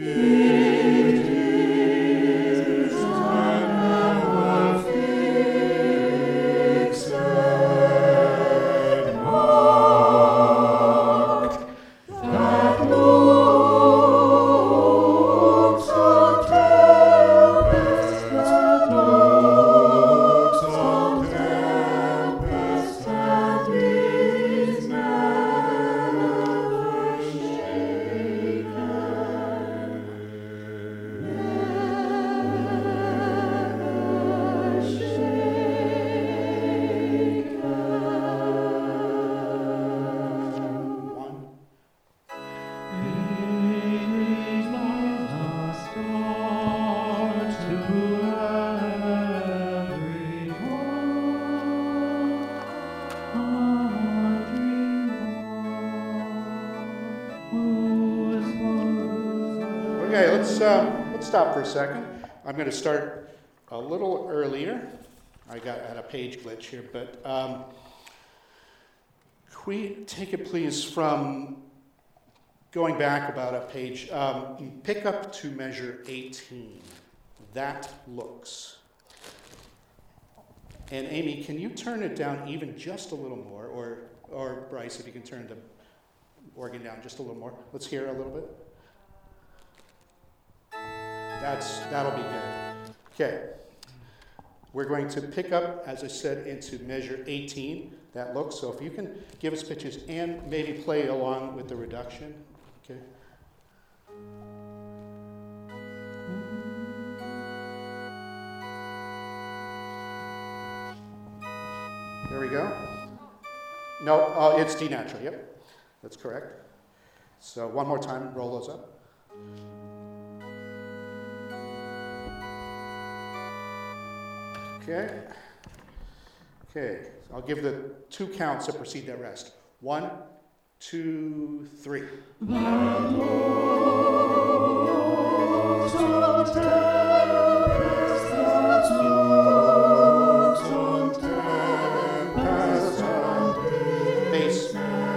Okay, let's stop for a second. I'm going to start a little earlier. I had a page glitch here, but can we take it please from going back about a page, pick up to measure 18. That looks. And Amy, can you turn it down even just a little more, or Bryce, if you can turn the organ down just a little more. Let's hear a little bit. That'll be good. Okay. We're going to pick up, as I said, into measure 18. That looks. So if you can give us pitches and maybe play along with the reduction. Okay. There we go. No, it's D natural. Yep, that's correct. So one more time, roll those up. Okay. Okay. So I'll give the two counts that precede that rest. 1, 2, 3. Bass.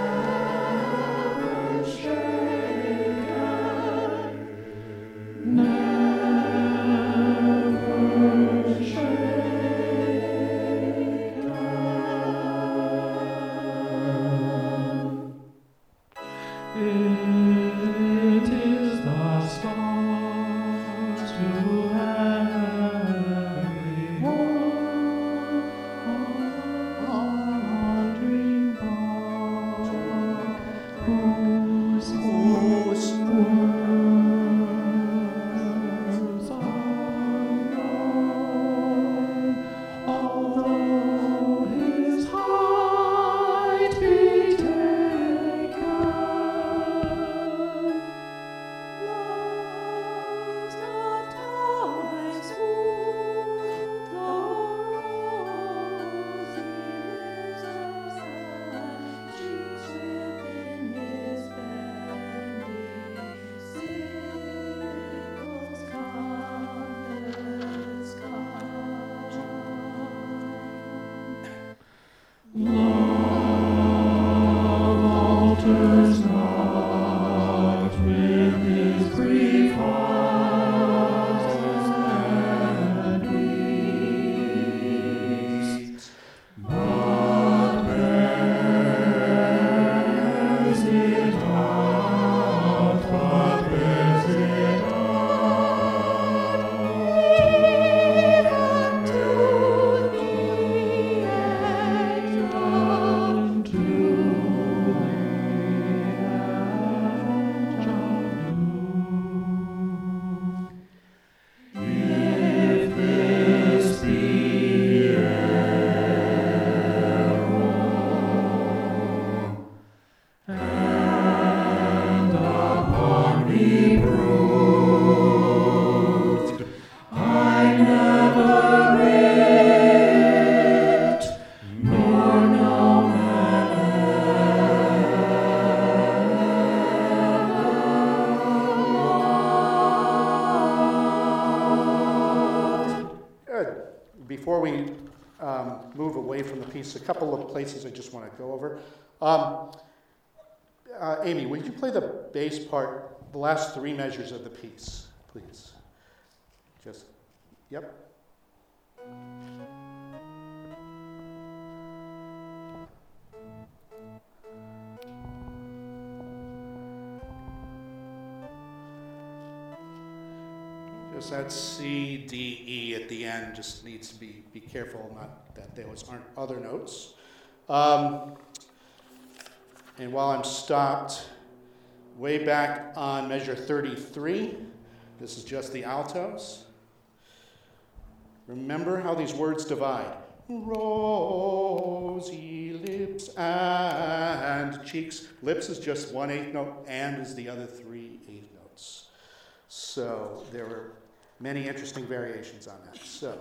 Before we move away from the piece, a couple of places I just want to go over. Amy, would you play the bass part the last three measures of the piece, please. Just, yep. Just that C, D, E at the end just needs to be careful, not that those aren't other notes. And while I'm stopped, way back on measure 33, this is just the altos. Remember how these words divide. Rosy lips and cheeks. Lips is just 1/8 note, and is the other 3/8 notes. So there were many interesting variations on that. So,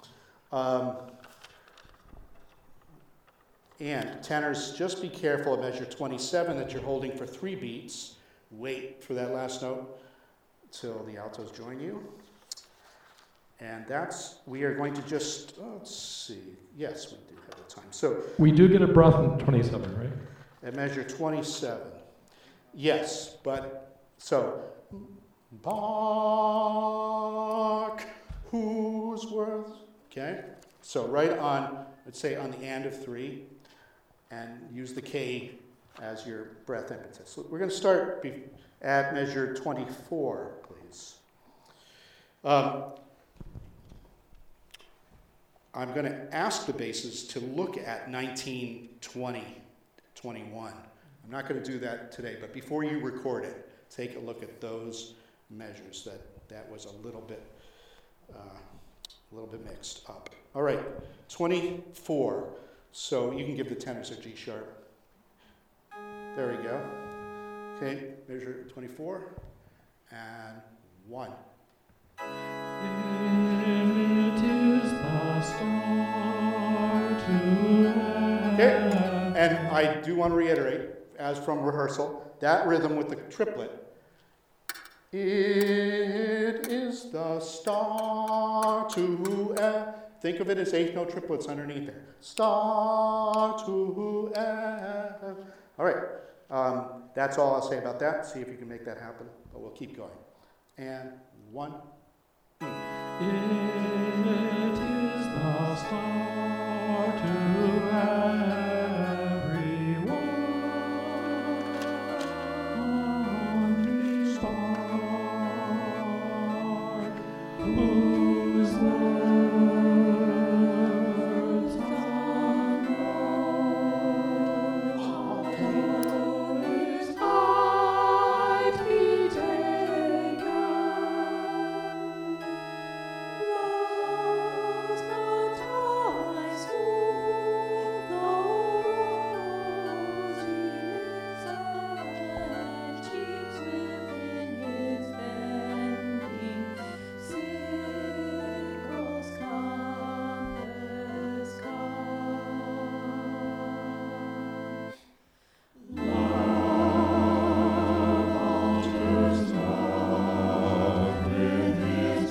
and tenors, just be careful at measure 27 that you're holding for 3 beats. Wait for that last note till the altos join you. And we are going to just, let's see. Yes, we do have the time. So we do get a breath in 27, right? At measure 27. Yes, but, so, Bach, whose worth? Okay, so right on, let's say on the end of 3, and use the K as your breath impetus. So we're going to start at measure 24, please. I'm going to ask the basses to look at 19, 20, 21. I'm not going to do that today, but before you record it, take a look at those measures. That was a little bit mixed up. All right, 24. So you can give the tenors a G sharp. There we go. Okay, measure 24 and 1. Okay, and I do want to reiterate, as from rehearsal, that rhythm with the triplet. It is the star to F. Think of it as 8 note triplets underneath there. Star to F. All right, that's all I'll say about that. See if you can make that happen, but we'll keep going. And 1. It is the star to everyone, star whose words unknown is might be taken. Lost not ties smooth, though rosy lips and cheeks within his bending circles compass come. Love alters not with his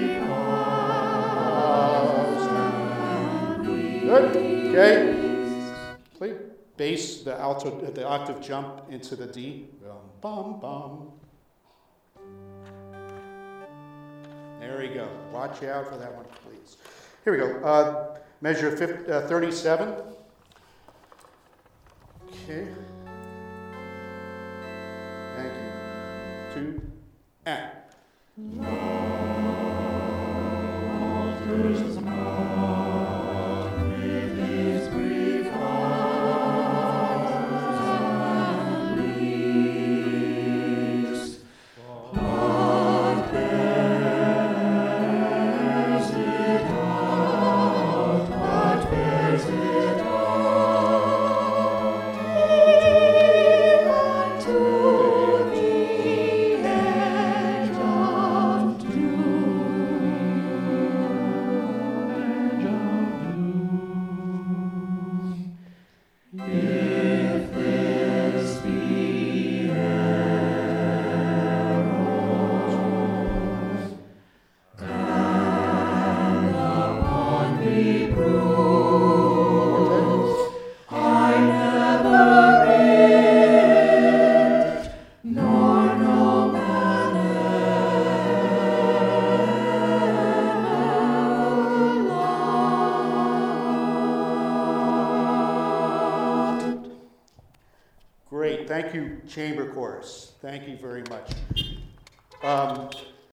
Good. Okay. Play bass, the alto, the octave jump into the D. Bum, bum. There we go. Watch out for that one, please. Here we go. Measure 37. Okay. Thank you. 2, and. Alters not with his brief hours and weeks, but bears it out, even to the edge of doom. Great. Thank you, Chamber Chorus. Thank you very much.